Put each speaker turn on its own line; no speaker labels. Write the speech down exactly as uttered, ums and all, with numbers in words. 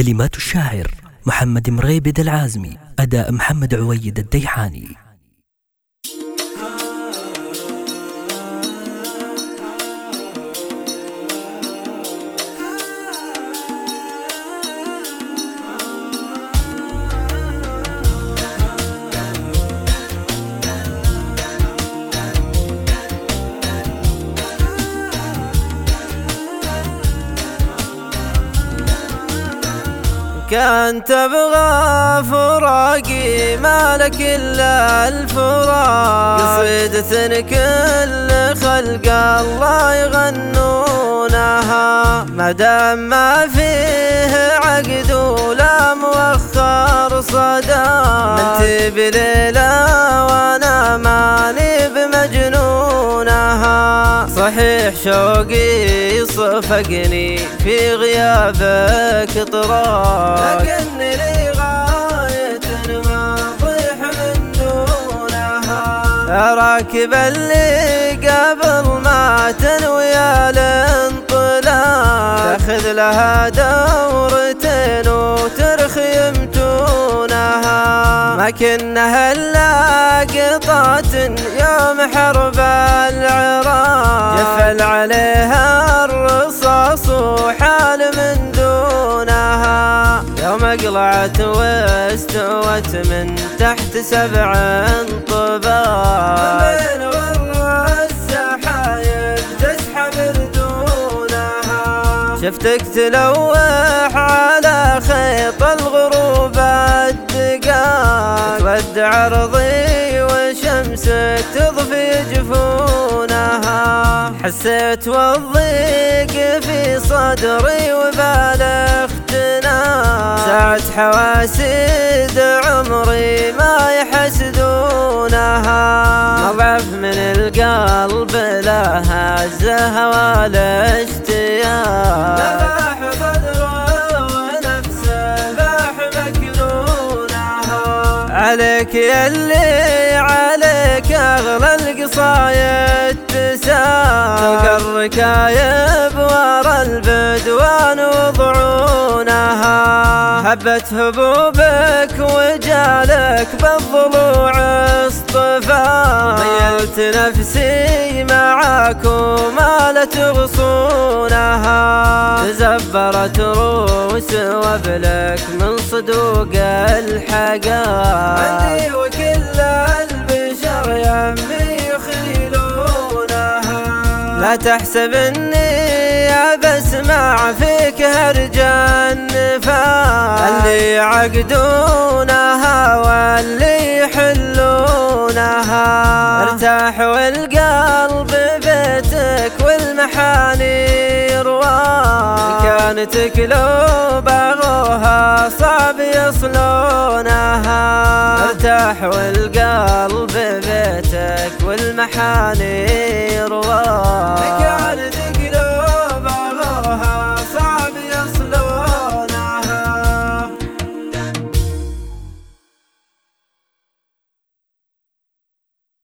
كلمات الشاعر محمد مريبد العازمي، أداء محمد عويد الديحاني.
كان تبغى فراقي ما لك إلا الفراق، قصيدة كل خلق الله يغنونها، ما دام ما فيه عقد ولا مؤخر صداق، انت بليلة وانا ماني بمجنونها، صحيح شوقي صفقني في غيابك طراق، لكني لي غاية ما أطيح من دونها، راكب اللي قبل ما تنوي الانطلاق، تاخذ لها دورتين وترخي متونها، ما كنها إلا قطعة يوم حرب العراق، جفل عليها الرصاص وحال من دونها، يوم اقلعت واستوت من تحت سبع طباق، من ورا السحايب تسحب ردونها، شفتك تلوح على خيط الغروب الدقاق، تودع عرضي وشمسك تضفي جفونها، حسيت والضيق في صدري وبالغتنا، ساعة حواسيد عمري ما يحسدونها، أضعف من القلب لها الزهى والاشتياق، نباح صدره ونفسه باح مكنونها، عليك يلي عليك أغلى القصايد تساق، تلقى الركايب ورا البدوان وضعونها، هبت هبوبك وجالك بالضلوع اصطفاق، ميلت نفسي معاكم ما تغصونها، تزبرت روس وبلك من صدوق الحقائق، عندي وكل البشر يمي يخيلونها، لا تحسب اني بسمع فيك هرج النفاق، اللي يعقدونها واللي يحلونها، ارتاح والقلب بيتك والمحاني رواق، كانت قلوب اغوها صعب يصلونها، ارتاح والقلب بيتك والمحاني رواق.